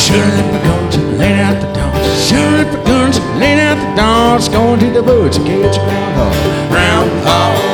Shoot up the guns and lay out the dogs. Shoot up the guns and lay out the dogs. Going to the woods to catch a groundhog. Groundhog.